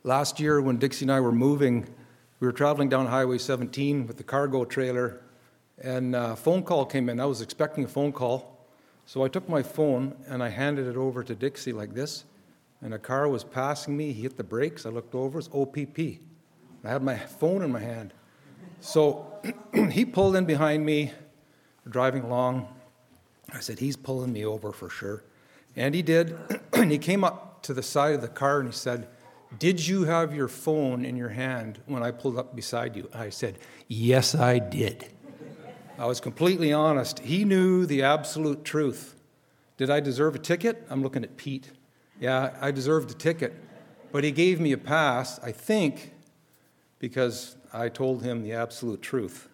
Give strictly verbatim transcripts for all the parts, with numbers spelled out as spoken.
Last year when Dixie and I were moving, we were traveling down Highway seventeen with the cargo trailer, and a phone call came in. I was expecting a phone call, so I took my phone and I handed it over to Dixie like this, and a car was passing me. He hit the brakes. I looked over. It's O P P. I had my phone in my hand. So he pulled in behind me, driving along. I said, he's pulling me over for sure. And he did. And he came up to the side of the car and he said, did you have your phone in your hand when I pulled up beside you? I said, yes, I did. I was completely honest. He knew the absolute truth. Did I deserve a ticket? I'm looking at Pete. Yeah, I deserved a ticket. But he gave me a pass, I think, because I told him the absolute truth.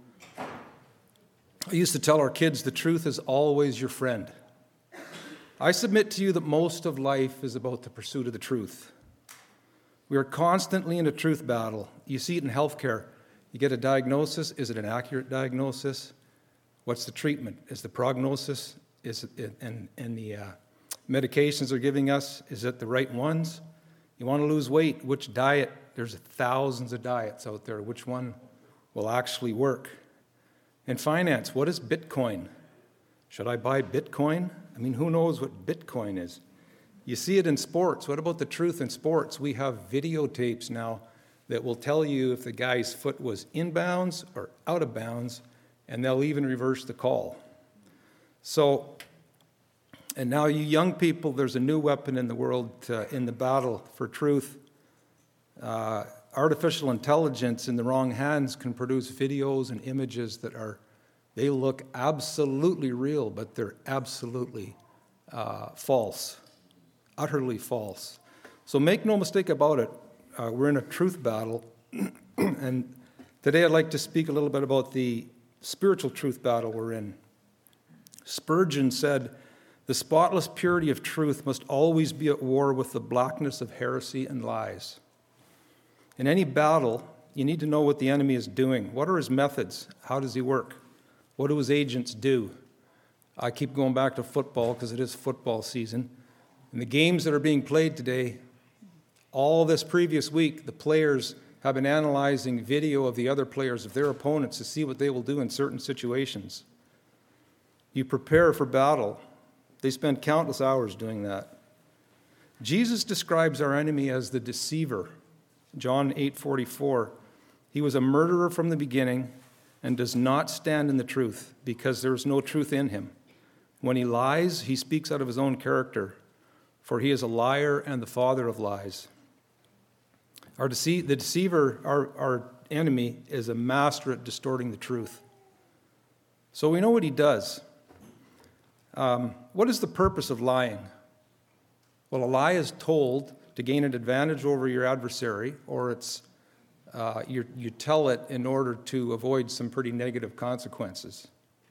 I used to tell our kids the truth is always your friend. I submit to you that most of life is about the pursuit of the truth. We are constantly in a truth battle. You see it in healthcare. You get a diagnosis. Is it an accurate diagnosis? What's the treatment? Is the prognosis, is it, and, and the uh, medications they're giving us, is it the right ones? You want to lose weight, which diet? There's thousands of diets out there. Which one will actually work? In finance, what is Bitcoin? Should I buy Bitcoin? I mean, who knows what Bitcoin is? You see it in sports. What about the truth in sports? We have videotapes now that will tell you if the guy's foot was in bounds or out of bounds, and they'll even reverse the call. So, and now you young people, there's a new weapon in the world uh, in the battle for truth. Uh, artificial intelligence in the wrong hands can produce videos and images that are, they look absolutely real, but they're absolutely uh, false. Utterly false. So make no mistake about it. Uh, we're in a truth battle. And today I'd like to speak a little bit about the spiritual truth battle we're in. Spurgeon said, the spotless purity of truth must always be at war with the blackness of heresy and lies. In any battle, you need to know what the enemy is doing. What are his methods? How does he work? What do his agents do? I keep going back to football because it is football season. In the games that are being played today, all this previous week, the players have been analyzing video of the other players, of their opponents, to see what they will do in certain situations. You prepare for battle. They spend countless hours doing that. Jesus describes our enemy as the deceiver. John eight forty-four, he was a murderer from the beginning and does not stand in the truth because there is no truth in him. When he lies, he speaks out of his own character, for he is a liar and the father of lies. Our dece- the deceiver, our, our enemy, is a master at distorting the truth. So we know what he does. Um, what is the purpose of lying? Well, a lie is told to gain an advantage over your adversary, or it's uh, you, you tell it in order to avoid some pretty negative consequences.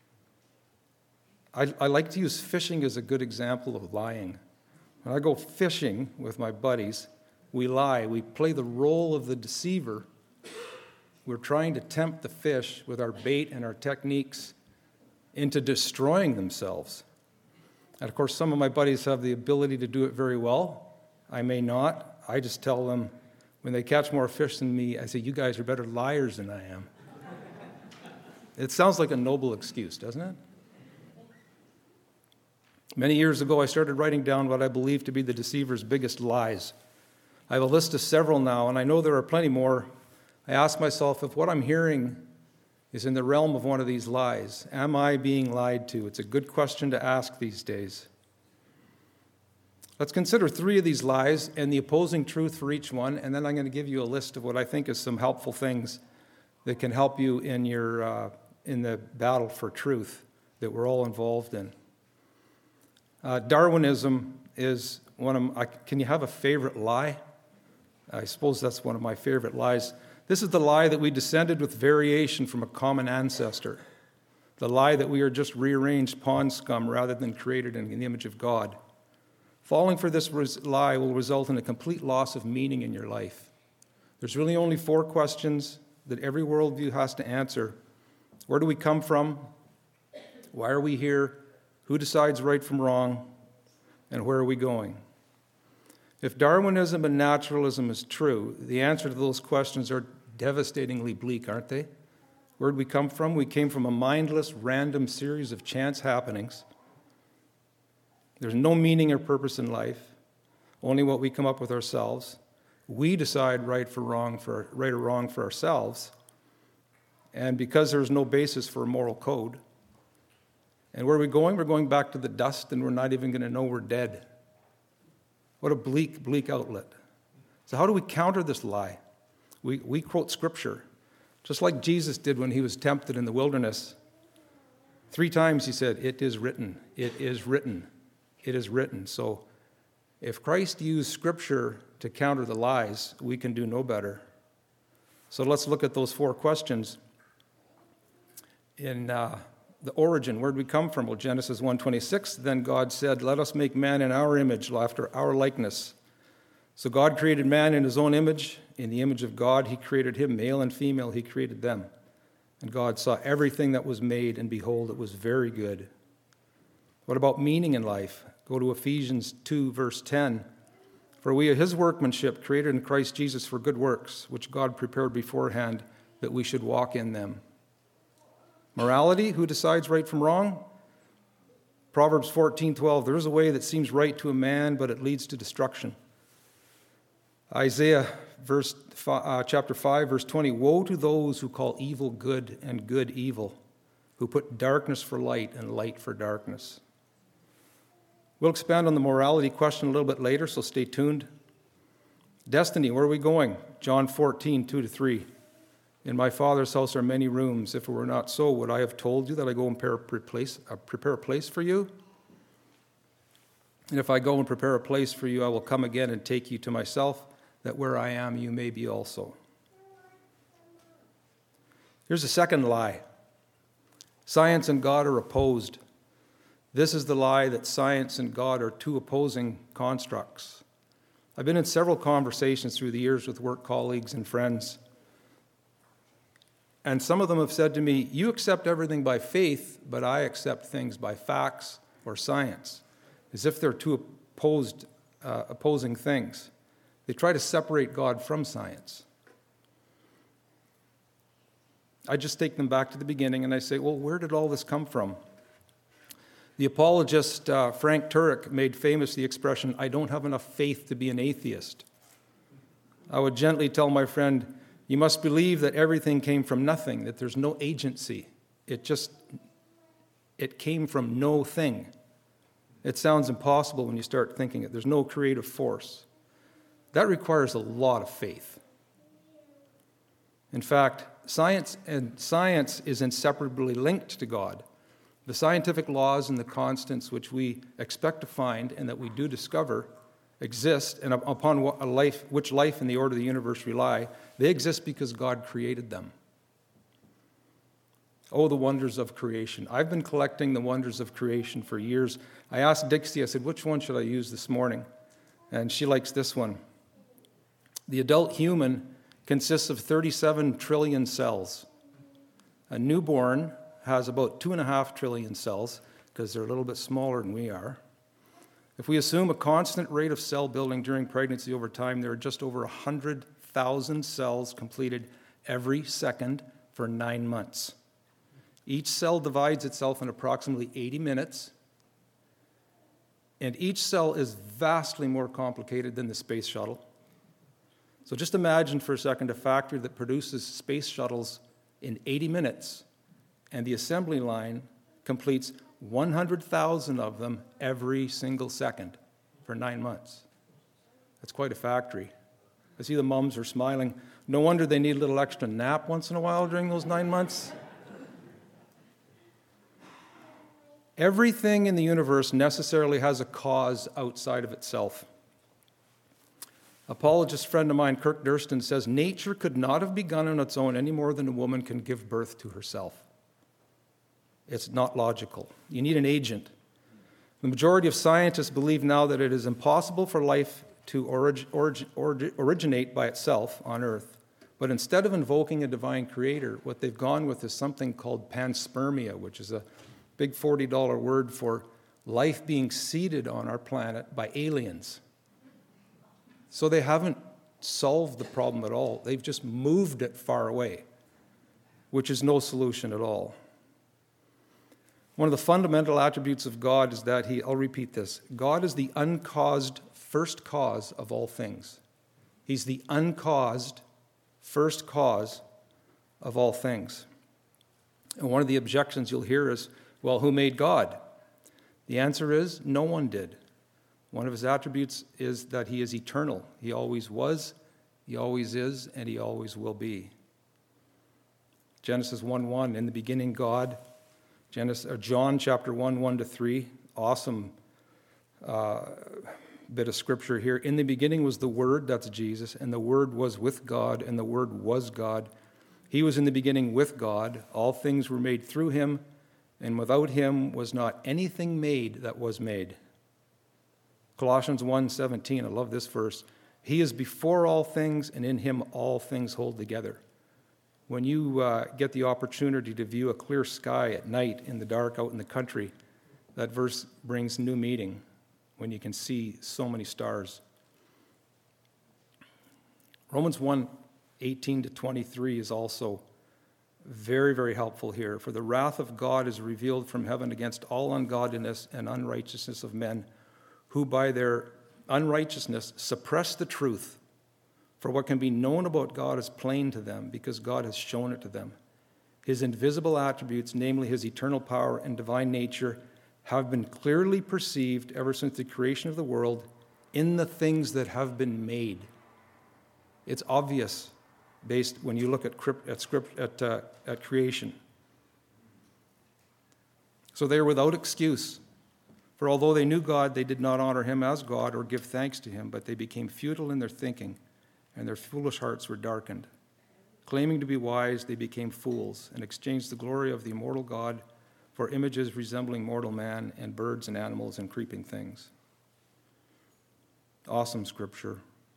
I, I like to use fishing as a good example of lying. When I go fishing with my buddies, we lie. We play the role of the deceiver. We're trying to tempt the fish with our bait and our techniques into destroying themselves. And of course, some of my buddies have the ability to do it very well. I may not. I just tell them, when they catch more fish than me, I say, you guys are better liars than I am. It sounds like a noble excuse, doesn't it? Many years ago, I started writing down what I believe to be the deceiver's biggest lies. I have a list of several now, and I know there are plenty more. I ask myself, if what I'm hearing is in the realm of one of these lies, am I being lied to? It's a good question to ask these days. Let's consider three of these lies and the opposing truth for each one, and then I'm going to give you a list of what I think is some helpful things that can help you in your uh, in the battle for truth that we're all involved in. Uh, Darwinism is one of my, can you have a favorite lie? I suppose that's one of my favorite lies. This is the lie that we descended with variation from a common ancestor. The lie that we are just rearranged pond scum rather than created in the image of God. Falling for this res- lie will result in a complete loss of meaning in your life. There's really only four questions that every worldview has to answer. Where do we come from? Why are we here? Who decides right from wrong? And where are we going? If Darwinism and naturalism is true, the answer to those questions are devastatingly bleak, aren't they? Where'd we come from? We came from a mindless, random series of chance happenings. There's no meaning or purpose in life, only what we come up with ourselves. We decide right for wrong for right or wrong for ourselves, and because there's no basis for a moral code. And where are we going? We're going back to the dust, and we're not even going to know we're dead. What a bleak, bleak outlet. So how do we counter this lie? We, we quote Scripture, just like Jesus did when he was tempted in the wilderness. Three times he said, "It is written, it is written, it is written." So if Christ used Scripture to counter the lies, we can do no better. So let's look at those four questions. In uh, the origin, where did we come from? Well, Genesis one twenty-six, then God said, "Let us make man in our image, after our likeness." So God created man in his own image. In the image of God, he created him, male and female, he created them. And God saw everything that was made, and behold, it was very good. What about meaning in life? Go to Ephesians two, verse ten. "For we are his workmanship, created in Christ Jesus for good works, which God prepared beforehand that we should walk in them." Morality, who decides right from wrong? Proverbs fourteen twelve, "There is a way that seems right to a man, but it leads to destruction." Isaiah verse, uh, chapter five, verse twenty, "Woe to those who call evil good and good evil, who put darkness for light and light for darkness." We'll expand on the morality question a little bit later, so stay tuned. Destiny, where are we going? John fourteen, two to three. "In my Father's house are many rooms. If it were not so, would I have told you that I go and prepare a place, uh, prepare a place for you? And if I go and prepare a place for you, I will come again and take you to myself, that where I am, you may be also." Here's a second lie. Science and God are opposed. This is the lie that science and God are two opposing constructs. I've been in several conversations through the years with work colleagues and friends. And some of them have said to me, "You accept everything by faith, but I accept things by facts or science," as if they're two opposed, uh, opposing things. They try to separate God from science. I just take them back to the beginning and I say, well, where did all this come from? The apologist uh, Frank Turek made famous the expression, "I don't have enough faith to be an atheist." I would gently tell my friend, you must believe that everything came from nothing, that there's no agency. It just, it came from no thing. It sounds impossible when you start thinking it. There's no creative force. That requires a lot of faith. In fact, science and science is inseparably linked to God. The scientific laws and the constants which we expect to find and that we do discover exist, and upon a life, which life and the order of the universe rely, they exist because God created them. Oh, the wonders of creation. I've been collecting the wonders of creation for years. I asked Dixie, I said, which one should I use this morning? And she likes this one. The adult human consists of thirty-seven trillion cells. A newborn has about two and a half trillion cells because they're a little bit smaller than we are. If we assume a constant rate of cell building during pregnancy over time, there are just over one hundred thousand cells completed every second for nine months. Each cell divides itself in approximately eighty minutes, and each cell is vastly more complicated than the space shuttle. So just imagine for a second a factory that produces space shuttles in eighty minutes, and the assembly line completes one hundred thousand of them every single second for nine months. That's quite a factory. I see the mums are smiling. No wonder they need a little extra nap once in a while during those nine months. Everything in the universe necessarily has a cause outside of itself. Apologist friend of mine, Kirk Durston, says, nature could not have begun on its own any more than a woman can give birth to herself. It's not logical. You need an agent. The majority of scientists believe now that it is impossible for life to orig- orig- orig- originate by itself on Earth. But instead of invoking a divine creator, what they've gone with is something called panspermia, which is a big forty dollar word for life being seeded on our planet by aliens. So they haven't solved the problem at all. They've just moved it far away, which is no solution at all. One of the fundamental attributes of God is that he, I'll repeat this, God is the uncaused first cause of all things. He's the uncaused first cause of all things. And one of the objections you'll hear is, well, who made God? The answer is, no one did. One of his attributes is that he is eternal. He always was, he always is, and he always will be. Genesis one one, in the beginning God. Genesis, or John chapter one, one to three, awesome uh, bit of scripture here. In the beginning was the Word, that's Jesus, and the Word was with God, and the Word was God. He was in the beginning with God. All things were made through him, and without him was not anything made that was made. Colossians one seventeen, I love this verse. He is before all things, and in him all things hold together. When you uh, get the opportunity to view a clear sky at night in the dark out in the country, that verse brings new meaning when you can see so many stars. Romans one eighteen to twenty-three is also very, very helpful here. For the wrath of God is revealed from heaven against all ungodliness and unrighteousness of men, who by their unrighteousness suppress the truth. For what can be known about God is plain to them, because God has shown it to them. His invisible attributes, namely his eternal power and divine nature, have been clearly perceived ever since the creation of the world in the things that have been made. It's obvious based when you look at at script at uh, at creation. So they are without excuse. For although they knew God, they did not honor him as God or give thanks to him, but they became futile in their thinking, and their foolish hearts were darkened. Claiming to be wise, they became fools and exchanged the glory of the immortal God for images resembling mortal man and birds and animals and creeping things. Awesome scripture.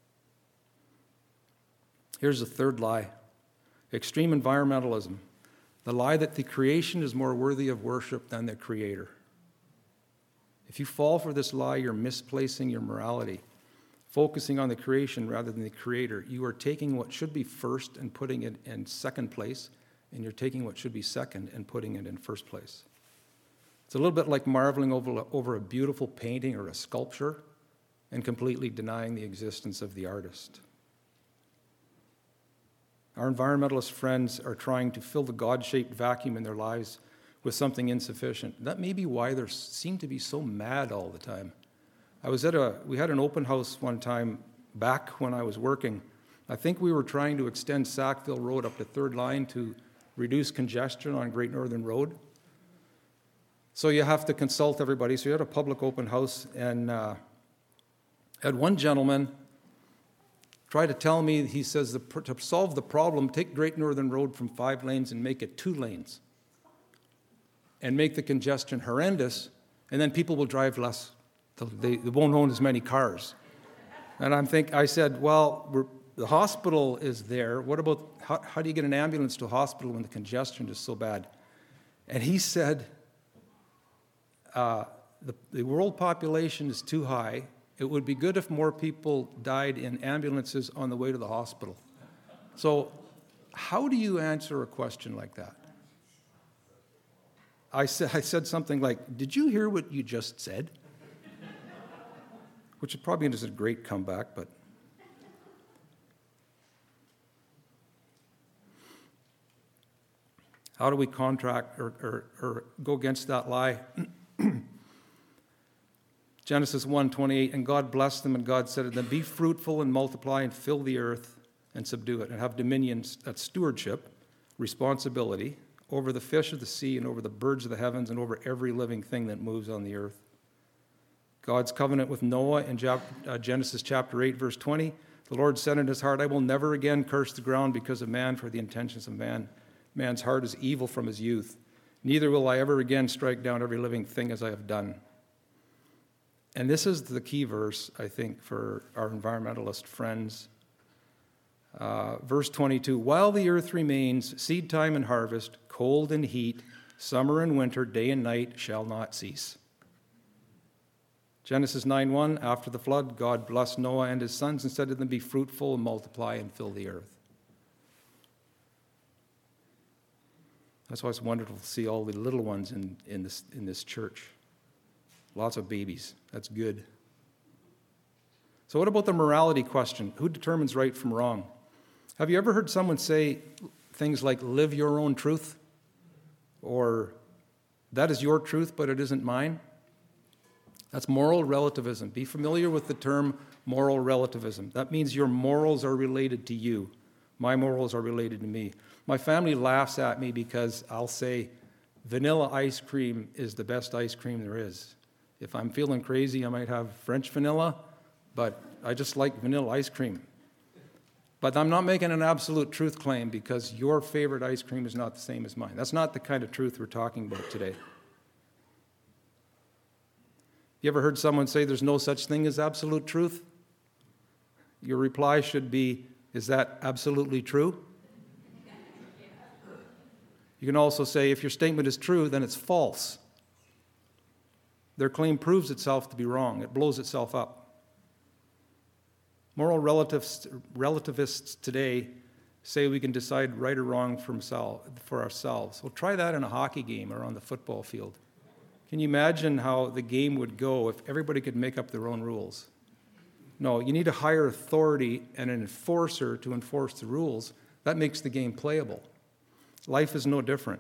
Here's the third lie. Extreme environmentalism. The lie that the creation is more worthy of worship than the creator. If you fall for this lie, you're misplacing your morality, focusing on the creation rather than the creator. You are taking what should be first and putting it in second place, and you're taking what should be second and putting it in first place. It's a little bit like marveling over, over a beautiful painting or a sculpture and completely denying the existence of the artist. Our environmentalist friends are trying to fill the God-shaped vacuum in their lives with something insufficient. That may be why they seem to be so mad all the time. I was at a, we had an open house one time back when I was working. I think we were trying to extend Sackville Road up to Third Line to reduce congestion on Great Northern Road. So you have to consult everybody. So you had a public open house, and uh, had one gentleman try to tell me, he says, the, to solve the problem, take Great Northern Road from five lanes and make it two lanes and make the congestion horrendous, and then people will drive less. They, they won't own as many cars. And I'm think, I said, well, we're, the hospital is there. What about, how, how do you get an ambulance to a hospital when the congestion is so bad? And he said, uh, the, the world population is too high. It would be good if more people died in ambulances on the way to the hospital. So how do you answer a question like that? I said, I said something like, did you hear what you just said? Which is probably is a great comeback, but... How do we contract or, or, or go against that lie? Genesis one twenty-eight, and God blessed them, and God said to them, be fruitful and multiply and fill the earth and subdue it, and have dominion, that's stewardship, responsibility, over the fish of the sea and over the birds of the heavens and over every living thing that moves on the earth. God's covenant with Noah in Genesis chapter eight, verse twenty, the Lord said in his heart, I will never again curse the ground because of man, for the intentions of man. Man's heart is evil from his youth. Neither will I ever again strike down every living thing as I have done. And this is the key verse, I think, for our environmentalist friends. Uh, verse twenty-two, while the earth remains, seed time and harvest, cold and heat, summer and winter, day and night shall not cease. Genesis nine one, after the flood, God blessed Noah and his sons and said to them, be fruitful and multiply and fill the earth. That's why it's wonderful to see all the little ones in, in, this, in this church. Lots of babies. That's good. So what about the morality question? Who determines right from wrong? Have you ever heard someone say things like, live your own truth? Or, that is your truth, but it isn't mine? That's moral relativism. Be familiar with the term moral relativism. That means your morals are related to you. My morals are related to me. My family laughs at me because I'll say, vanilla ice cream is the best ice cream there is. If I'm feeling crazy, I might have French vanilla, but I just like vanilla ice cream. But I'm not making an absolute truth claim because your favorite ice cream is not the same as mine. That's not the kind of truth we're talking about today. You ever heard someone say there's no such thing as absolute truth? Your reply should be, is that absolutely true? You can also say, if your statement is true, then it's false. Their claim proves itself to be wrong. It blows itself up. Moral relativists, relativists today say we can decide right or wrong for ourselves. Well, try that in a hockey game or on the football field. Can you imagine how the game would go if everybody could make up their own rules? No, you need a higher authority and an enforcer to enforce the rules. That makes the game playable. Life is no different.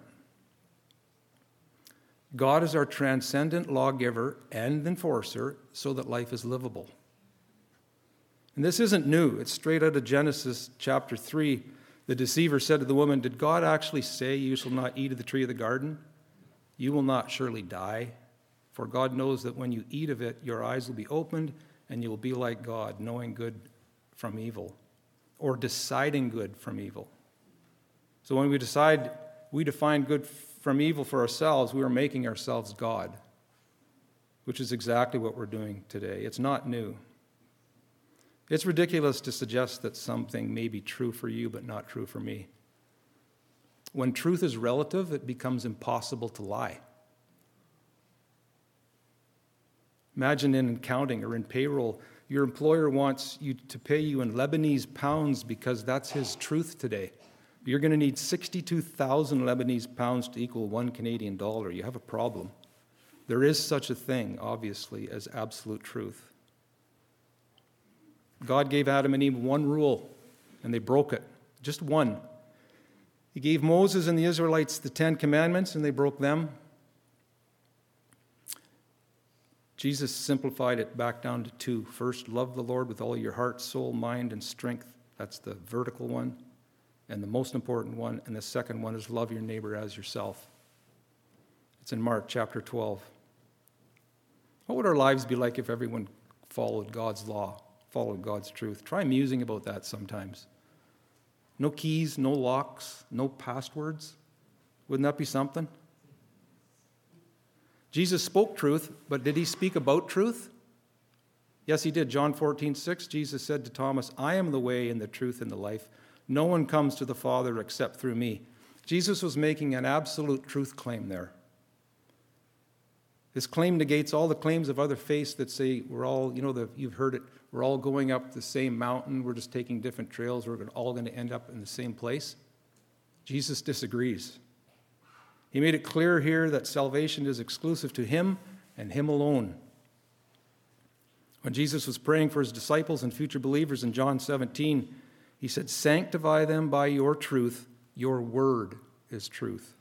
God is our transcendent lawgiver and enforcer so that life is livable. And this isn't new. It's straight out of Genesis chapter three. The deceiver said to the woman, did God actually say you shall not eat of the tree of the garden? You will not surely die, for God knows that when you eat of it, your eyes will be opened and you will be like God, knowing good from evil, or deciding good from evil. So when we decide, we define good from evil for ourselves, we are making ourselves God, which is exactly what we're doing today. It's not new. It's ridiculous to suggest that something may be true for you but not true for me. When truth is relative, it becomes impossible to lie. Imagine in accounting or in payroll, your employer wants you to pay you in Lebanese pounds because that's his truth today. You're going to need sixty-two thousand Lebanese pounds to equal one Canadian dollar. You have a problem. There is such a thing, obviously, as absolute truth. God gave Adam and Eve one rule, and they broke it. Just one. He gave Moses and the Israelites the Ten Commandments, and they broke them. Jesus simplified it back down to two. First, love the Lord with all your heart, soul, mind, and strength. That's the vertical one, and the most important one. And the second one is love your neighbor as yourself. It's in Mark chapter twelve. What would our lives be like if everyone followed God's law, followed God's truth? Try musing about that sometimes. No keys, no locks, no passwords. Wouldn't that be something? Jesus spoke truth, but did he speak about truth? Yes, he did. John fourteen six, Jesus said to Thomas, I am the way and the truth and the life. No one comes to the Father except through me. Jesus was making an absolute truth claim there. His claim negates all the claims of other faiths that say we're all, you know, the, you've heard it, we're all going up the same mountain, we're just taking different trails, we're all going to end up in the same place. Jesus disagrees. He made it clear here that salvation is exclusive to him and him alone. When Jesus was praying for his disciples and future believers in John seventeen, he said, sanctify them by your truth, your word is truth.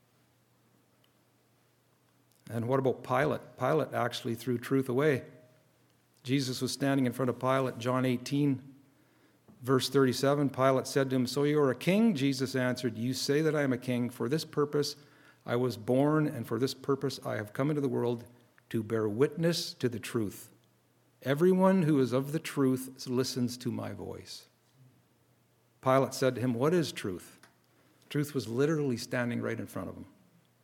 And what about Pilate? Pilate actually threw truth away. Jesus was standing in front of Pilate, John eighteen, verse thirty-seven. Pilate said to him, so you are a king? Jesus answered, you say that I am a king. For this purpose I was born, and for this purpose I have come into the world, to bear witness to the truth. Everyone who is of the truth listens to my voice. Pilate said to him, what is truth? Truth was literally standing right in front of him.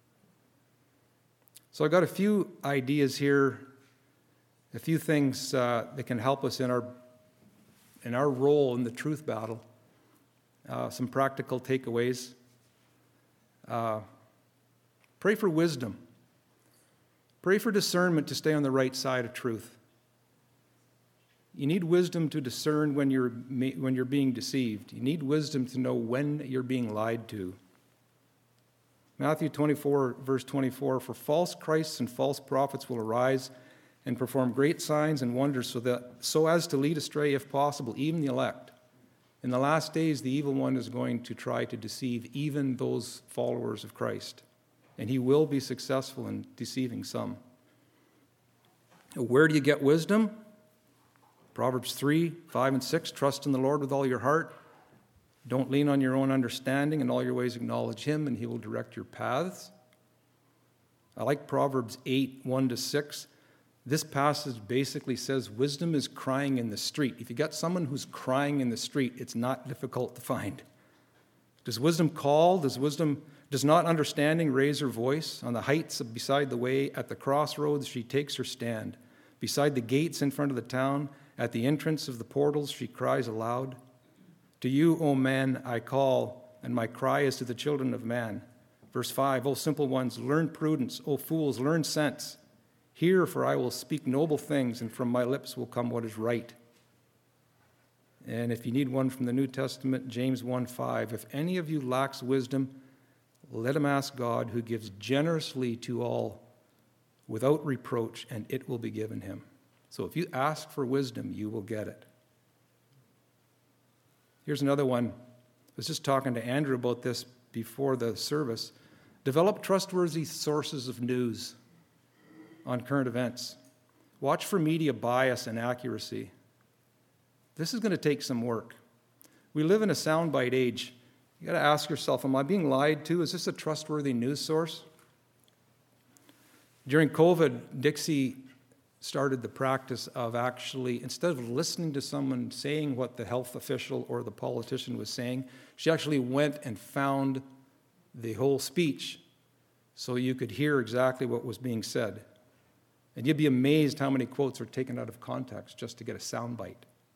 So I've got a few ideas here, a few things uh, that can help us in our in our role in the truth battle. Uh, some practical takeaways. Uh, pray for wisdom. Pray for discernment to stay on the right side of truth. You need wisdom to discern when you're, when you're being deceived. You need wisdom to know when you're being lied to. Matthew twenty-four, verse twenty-four, for false Christs and false prophets will arise and perform great signs and wonders so that so as to lead astray, if possible, even the elect. In the last days, the evil one is going to try to deceive even those followers of Christ, and he will be successful in deceiving some. Where do you get wisdom? Proverbs three, five, and six, trust in the Lord with all your heart. Don't lean on your own understanding. In all your ways acknowledge him, and he will direct your paths. I like Proverbs eight, one to six. This passage basically says wisdom is crying in the street. If you got someone who's crying in the street, it's not difficult to find. Does wisdom call? Does wisdom, does not understanding raise her voice? On the heights beside the way, at the crossroads, she takes her stand. Beside the gates in front of the town, at the entrance of the portals, she cries aloud. To you, O man, I call, and my cry is to the children of man. Verse five, O simple ones, learn prudence. O fools, learn sense. Hear, for I will speak noble things, and from my lips will come what is right. And if you need one from the New Testament, James one five, if any of you lacks wisdom, let him ask God, who gives generously to all without reproach, and it will be given him. So if you ask for wisdom, you will get it. Here's another one. I was just talking to Andrew about this before the service. Develop trustworthy sources of news on current events. Watch for media bias and accuracy. This is going to take some work. We live in a soundbite age. You got to ask yourself, am I being lied to? Is this a trustworthy news source? During COVID, Dixie started the practice of actually, instead of listening to someone saying what the health official or the politician was saying, she actually went and found the whole speech so you could hear exactly what was being said. And you'd be amazed how many quotes are taken out of context just to get a soundbite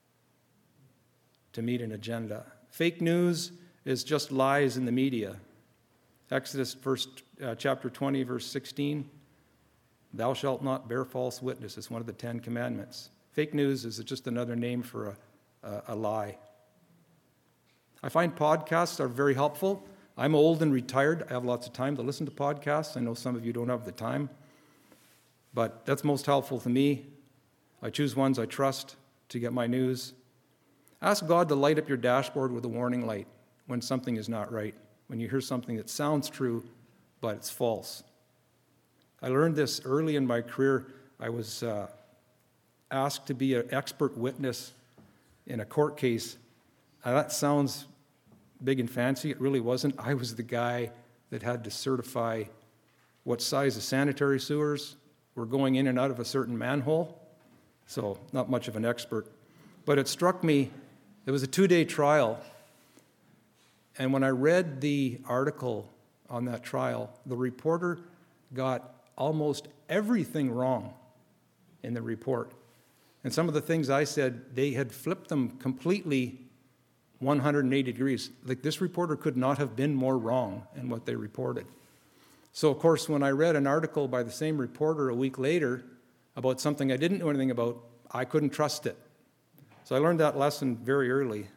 to meet an agenda. Fake news is just lies in the media. Exodus verse, uh, chapter twenty, verse sixteen, thou shalt not bear false witness. It's one of the Ten Commandments. Fake news is just another name for a, a, a lie. I find podcasts are very helpful. I'm old and retired. I have lots of time to listen to podcasts. I know some of you don't have the time, but that's most helpful to me. I choose ones I trust to get my news. Ask God to light up your dashboard with a warning light when something is not right, when you hear something that sounds true, but it's false. I learned this early in my career. I was uh, asked to be an expert witness in a court case. Now, that sounds big and fancy. It really wasn't. I was the guy that had to certify what size of sanitary sewers were going in and out of a certain manhole. So not much of an expert. But it struck me, it was a two-day trial. And when I read the article on that trial, the reporter got almost everything wrong in the report. And some of the things I said, they had flipped them completely one hundred eighty degrees. Like, this reporter could not have been more wrong in what they reported. So, of course, when I read an article by the same reporter a week later about something I didn't know anything about, I couldn't trust it. So I learned that lesson very early.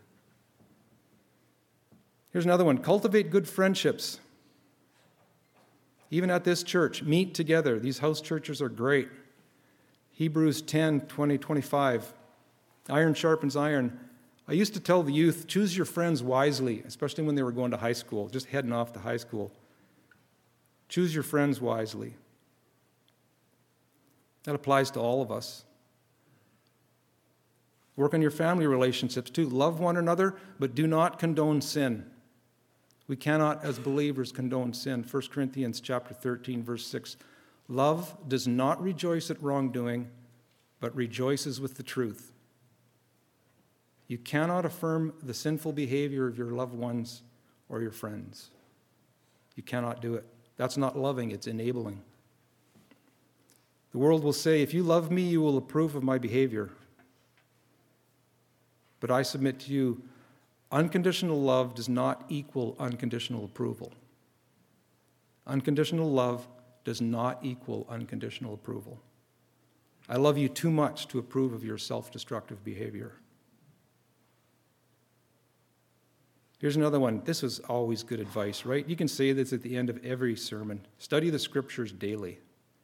Here's another one. Cultivate good friendships. Even at this church, meet together. These house churches are great. Hebrews ten, twenty, twenty-five. Iron sharpens iron. I used to tell the youth, choose your friends wisely, especially when they were going to high school, just heading off to high school. Choose your friends wisely. That applies to all of us. Work on your family relationships too. Love one another, but do not condone sin. We cannot, as believers, condone sin. First Corinthians chapter thirteen, verse six. Love does not rejoice at wrongdoing, but rejoices with the truth. You cannot affirm the sinful behavior of your loved ones or your friends. You cannot do it. That's not loving, it's enabling. The world will say, if you love me, you will approve of my behavior. But I submit to you, unconditional love does not equal unconditional approval. Unconditional love does not equal unconditional approval. I love you too much to approve of your self-destructive behavior. Here's another one. This is always good advice, right? You can say this at the end of every sermon. Study the scriptures daily.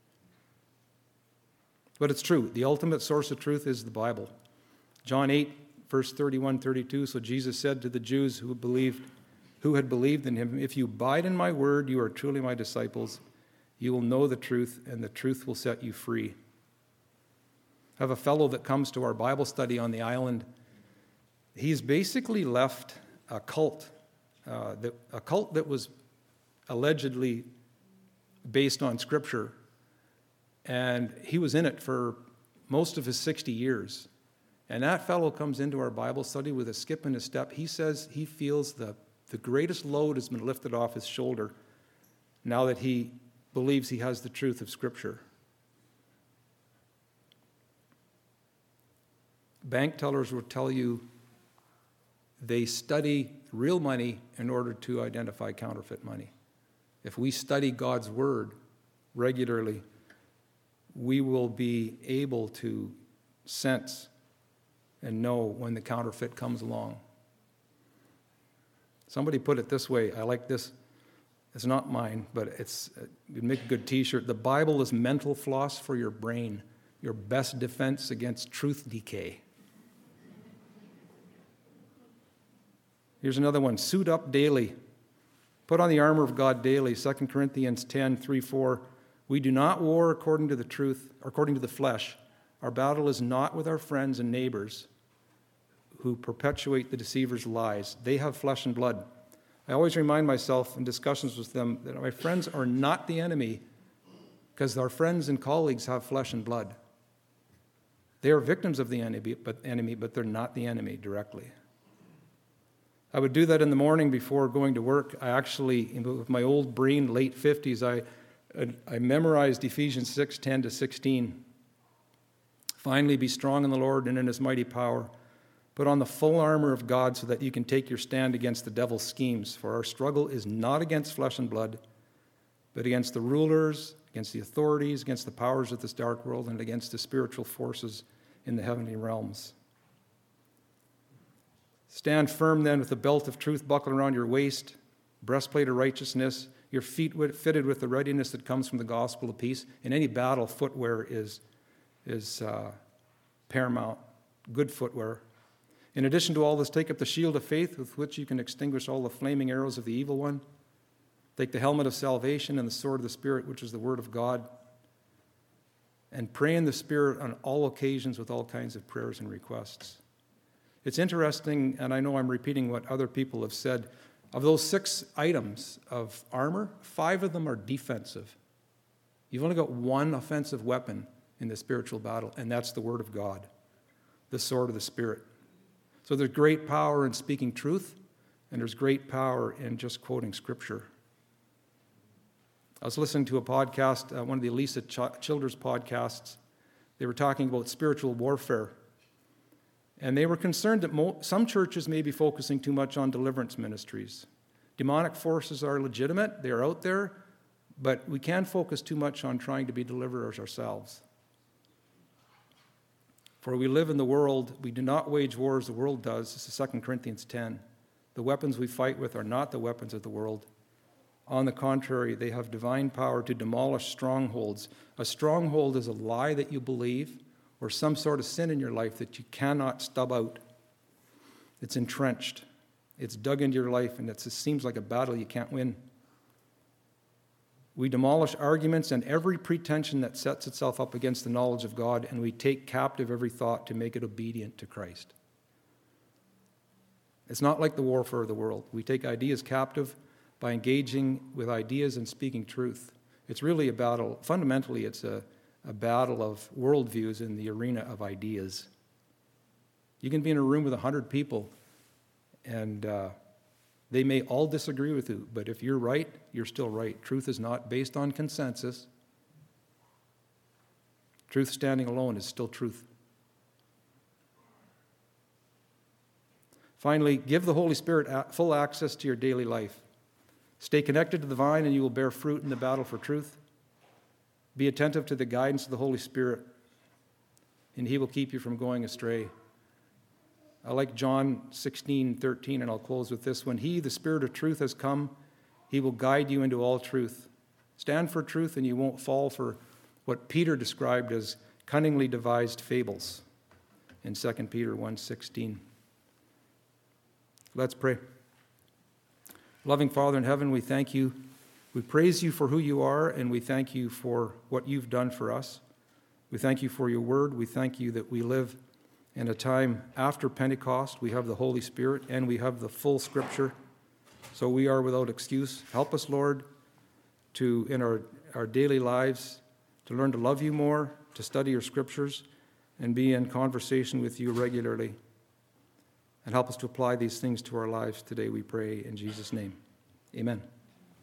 But it's true. The ultimate source of truth is the Bible. John eight, verse thirty-one, thirty-two. So Jesus said to the Jews who believed, who had believed in him, "If you abide in my word, you are truly my disciples. You will know the truth, and the truth will set you free." I have a fellow that comes to our Bible study on the island. He's basically left a cult, uh, that, a cult that was allegedly based on Scripture, and he was in it for most of his sixty years. And that fellow comes into our Bible study with a skip and a step. He says he feels the, the greatest load has been lifted off his shoulder now that he believes he has the truth of Scripture. Bank tellers will tell you they study real money in order to identify counterfeit money. If we study God's Word regularly, we will be able to sense and know when the counterfeit comes along. Somebody put it this way. I like this. It's not mine, but it's it'd make a good T-shirt. The Bible is mental floss for your brain, your best defense against truth decay. Here's another one. Suit up daily. Put on the armor of God daily. Second Corinthians ten, three, four. We do not war according to the truth, or according to the flesh. Our battle is not with our friends and neighbors who perpetuate the deceiver's lies. They have flesh and blood. I always remind myself in discussions with them that my friends are not the enemy because our friends and colleagues have flesh and blood. They are victims of the enemy, but, enemy, but they're not the enemy directly. I would do that in the morning before going to work. I actually, with my old brain, late fifties, I, I memorized Ephesians six, ten to sixteen. Finally, be strong in the Lord and in his mighty power. Put on the full armor of God so that you can take your stand against the devil's schemes. For our struggle is not against flesh and blood, but against the rulers, against the authorities, against the powers of this dark world, and against the spiritual forces in the heavenly realms. Stand firm then with the belt of truth buckled around your waist, breastplate of righteousness, your feet fitted with the readiness that comes from the gospel of peace. In any battle, footwear is, is uh, paramount, good footwear. In addition to all this, take up the shield of faith with which you can extinguish all the flaming arrows of the evil one. Take the helmet of salvation and the sword of the Spirit, which is the word of God. And pray in the Spirit on all occasions with all kinds of prayers and requests. It's interesting, and I know I'm repeating what other people have said. Of those six items of armor, five of them are defensive. You've only got one offensive weapon in the spiritual battle, and that's the word of God, the sword of the Spirit. So there's great power in speaking truth, and there's great power in just quoting Scripture. I was listening to a podcast, uh, one of the Elisa Ch- Childers podcasts. They were talking about spiritual warfare. And they were concerned that mo- some churches may be focusing too much on deliverance ministries. Demonic forces are legitimate, they are out there, but we can't focus too much on trying to be deliverers ourselves. For we live in the world, we do not wage war as the world does. This is Second Corinthians ten. The weapons we fight with are not the weapons of the world. On the contrary, they have divine power to demolish strongholds. A stronghold is a lie that you believe or some sort of sin in your life that you cannot stub out. It's entrenched. It's dug into your life, and it's, it seems like a battle you can't win. We demolish arguments and every pretension that sets itself up against the knowledge of God, and we take captive every thought to make it obedient to Christ. It's not like the warfare of the world. We take ideas captive by engaging with ideas and speaking truth. It's really a battle. Fundamentally, it's a, a battle of worldviews in the arena of ideas. You can be in a room with a hundred people, and uh, they may all disagree with you, but if you're right, you're still right. Truth is not based on consensus. Truth standing alone is still truth. Finally, give the Holy Spirit full access to your daily life. Stay connected to the vine and you will bear fruit in the battle for truth. Be attentive to the guidance of the Holy Spirit, and he will keep you from going astray. I like John sixteen thirteen, and I'll close with this. When he, the Spirit of truth, has come, he will guide you into all truth. Stand for truth, and you won't fall for what Peter described as cunningly devised fables in Second Peter one sixteen. Let's pray. Loving Father in heaven, we thank you. We praise you for who you are, and we thank you for what you've done for us. We thank you for your word. We thank you that we live in a time after Pentecost. We have the Holy Spirit, and we have the full Scripture, so we are without excuse. Help us, Lord, to, in our, our daily lives, to learn to love you more, to study your Scriptures, and be in conversation with you regularly. And help us to apply these things to our lives today, we pray in Jesus' name. Amen.